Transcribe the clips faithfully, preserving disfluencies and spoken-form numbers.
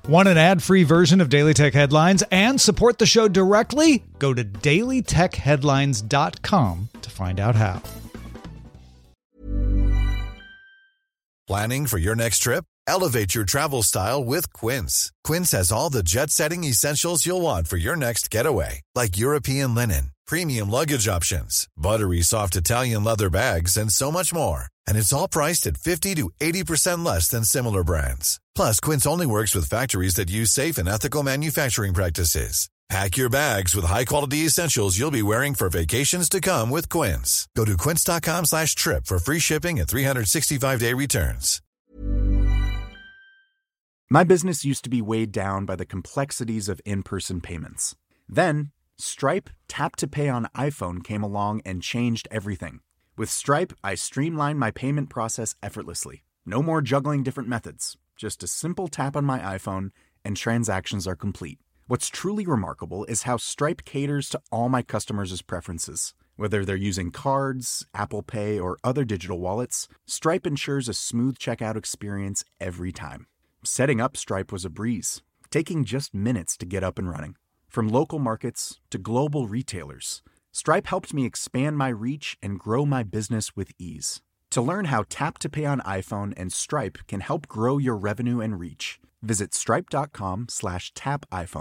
Want an ad-free version of Daily Tech Headlines and support the show directly? Go to daily tech headlines dot com to find out how. Planning for your next trip? Elevate your travel style with Quince. Quince has all the jet-setting essentials you'll want for your next getaway, like European linen, premium luggage options, buttery soft Italian leather bags, and so much more. And it's all priced at fifty to eighty percent less than similar brands. Plus, Quince only works with factories that use safe and ethical manufacturing practices. Pack your bags with high-quality essentials you'll be wearing for vacations to come with Quince. Go to quince.com slash trip for free shipping and three sixty-five day returns. My business used to be weighed down by the complexities of in-person payments. Then, Stripe Tap to Pay on iPhone came along and changed everything. With Stripe, I streamlined my payment process effortlessly. No more juggling different methods. Just a simple tap on my iPhone and transactions are complete. What's truly remarkable is how Stripe caters to all my customers' preferences. Whether they're using cards, Apple Pay, or other digital wallets, Stripe ensures a smooth checkout experience every time. Setting up Stripe was a breeze, taking just minutes to get up and running. From local markets to global retailers, Stripe helped me expand my reach and grow my business with ease. To learn how Tap to Pay on iPhone and Stripe can help grow your revenue and reach, visit stripe.com slash tap iPhone.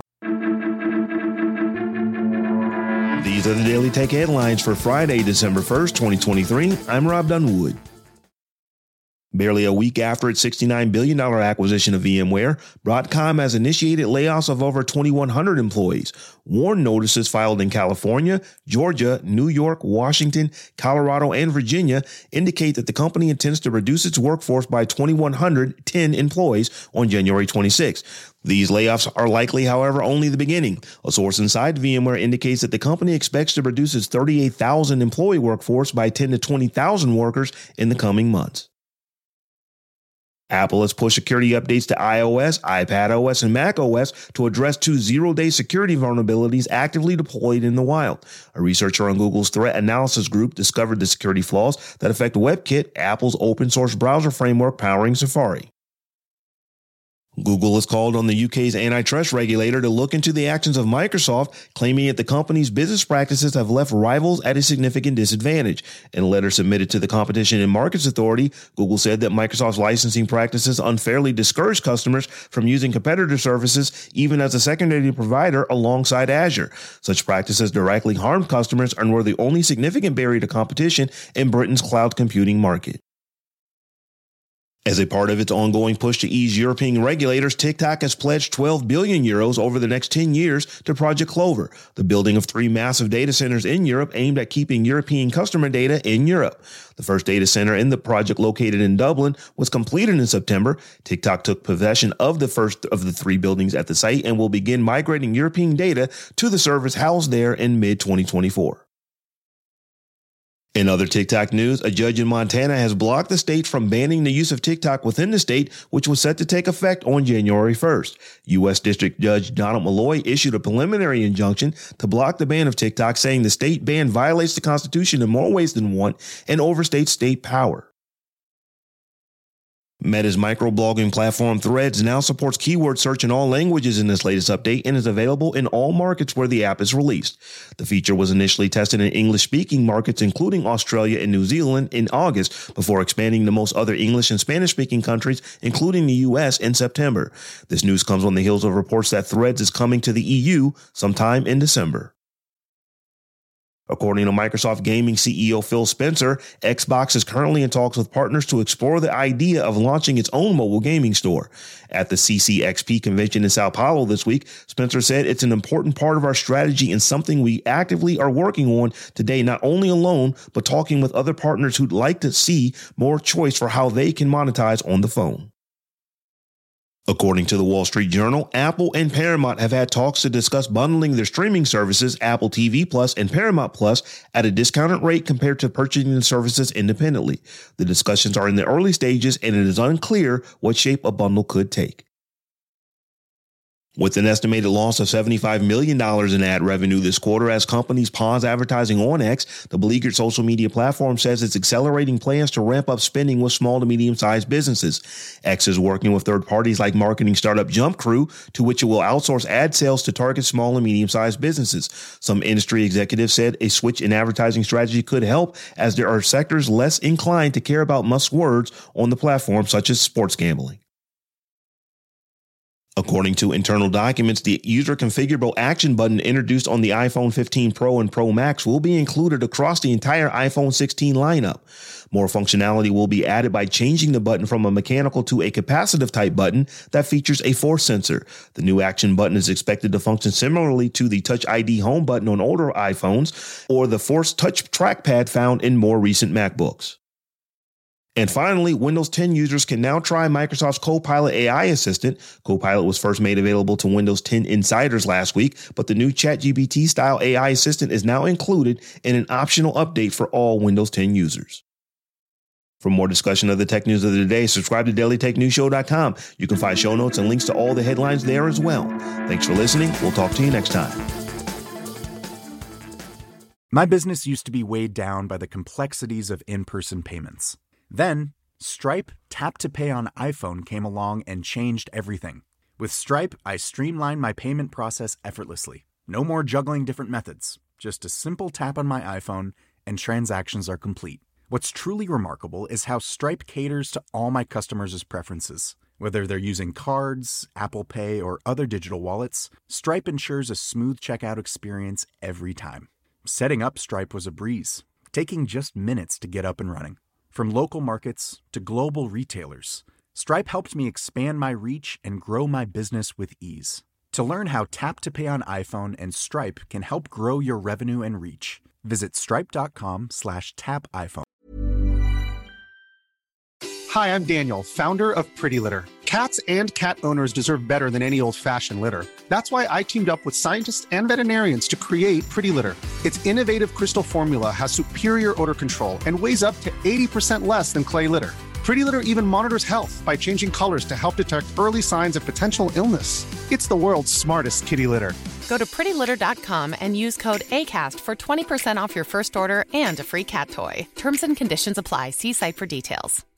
These are the Daily Tech Headlines for Friday, December first, twenty twenty-three. I'm Rob Dunwood. Barely a week after its sixty-nine billion dollars acquisition of VMware, Broadcom has initiated layoffs of over twenty-one hundred employees. Warn notices filed in California, Georgia, New York, Washington, Colorado, and Virginia indicate that the company intends to reduce its workforce by two thousand one hundred ten employees on January twenty-sixth. These layoffs are likely, however, only the beginning. A source inside VMware indicates that the company expects to reduce its thirty-eight thousand employee workforce by ten to twenty thousand workers in the coming months. Apple has pushed security updates to iOS, iPadOS, and macOS to address two zero-day security vulnerabilities actively deployed in the wild. A researcher on Google's threat analysis group discovered the security flaws that affect WebKit, Apple's open-source browser framework powering Safari. Google has called on the U K's antitrust regulator to look into the actions of Microsoft, claiming that the company's business practices have left rivals at a significant disadvantage. In a letter submitted to the Competition and Markets Authority, Google said that Microsoft's licensing practices unfairly discourage customers from using competitor services, even as a secondary provider alongside Azure. Such practices directly harm customers and were the only significant barrier to competition in Britain's cloud computing market. As a part of its ongoing push to ease European regulators, TikTok has pledged twelve billion euros over the next ten years to Project Clover, the building of three massive data centers in Europe aimed at keeping European customer data in Europe. The first data center in the project, located in Dublin, was completed in September. TikTok took possession of the first of the three buildings at the site and will begin migrating European data to the servers housed there in mid twenty twenty-four. In other TikTok news, a judge in Montana has blocked the state from banning the use of TikTok within the state, which was set to take effect on January first. U S District Judge Donald Malloy issued a preliminary injunction to block the ban of TikTok, saying the state ban violates the Constitution in more ways than one and overstates state power. Meta's microblogging platform Threads now supports keyword search in all languages in this latest update and is available in all markets where the app is released. The feature was initially tested in English-speaking markets, including Australia and New Zealand, in August, before expanding to most other English and Spanish-speaking countries, including the U S, in September. This news comes on the heels of reports that Threads is coming to the E U sometime in December. According to Microsoft Gaming C E O Phil Spencer, Xbox is currently in talks with partners to explore the idea of launching its own mobile gaming store. At the C C X P convention in Sao Paulo this week, Spencer said it's an important part of our strategy and something we actively are working on today, not only alone, but talking with other partners who'd like to see more choice for how they can monetize on the phone. According to the Wall Street Journal, Apple and Paramount have had talks to discuss bundling their streaming services, Apple T V Plus and Paramount Plus, at a discounted rate compared to purchasing the services independently. The discussions are in the early stages, and it is unclear what shape a bundle could take. With an estimated loss of seventy-five million dollars in ad revenue this quarter as companies pause advertising on X, the beleaguered social media platform says it's accelerating plans to ramp up spending with small to medium-sized businesses. X is working with third parties like marketing startup Jump Crew, to which it will outsource ad sales to target small and medium-sized businesses. Some industry executives said a switch in advertising strategy could help, as there are sectors less inclined to care about must words on the platform, such as sports gambling. According to internal documents, the user configurable action button introduced on the iPhone fifteen Pro and Pro Max will be included across the entire iPhone sixteen lineup. More functionality will be added by changing the button from a mechanical to a capacitive type button that features a force sensor. The new action button is expected to function similarly to the Touch I D home button on older iPhones or the Force Touch trackpad found in more recent MacBooks. And finally, Windows ten users can now try Microsoft's Copilot A I assistant. Copilot was first made available to Windows ten insiders last week, but the new ChatGPT-style A I assistant is now included in an optional update for all Windows ten users. For more discussion of the tech news of the day, subscribe to daily tech news show dot com. You can find show notes and links to all the headlines there as well. Thanks for listening. We'll talk to you next time. My business used to be weighed down by the complexities of in-person payments. Then, Stripe Tap to Pay on iPhone came along and changed everything. With Stripe, I streamlined my payment process effortlessly. No more juggling different methods. Just a simple tap on my iPhone and transactions are complete. What's truly remarkable is how Stripe caters to all my customers' preferences. Whether they're using cards, Apple Pay, or other digital wallets, Stripe ensures a smooth checkout experience every time. Setting up Stripe was a breeze, taking just minutes to get up and running. From local markets to global retailers, Stripe helped me expand my reach and grow my business with ease. To learn how Tap to Pay on iPhone and Stripe can help grow your revenue and reach, visit stripe.com slash tap iPhone. Hi, I'm Daniel, founder of Pretty Litter. Cats and cat owners deserve better than any old-fashioned litter. That's why I teamed up with scientists and veterinarians to create Pretty Litter. Its innovative crystal formula has superior odor control and weighs up to eighty percent less than clay litter. Pretty Litter even monitors health by changing colors to help detect early signs of potential illness. It's the world's smartest kitty litter. Go to pretty litter dot com and use code ACAST for twenty percent off your first order and a free cat toy. Terms and conditions apply. See site for details.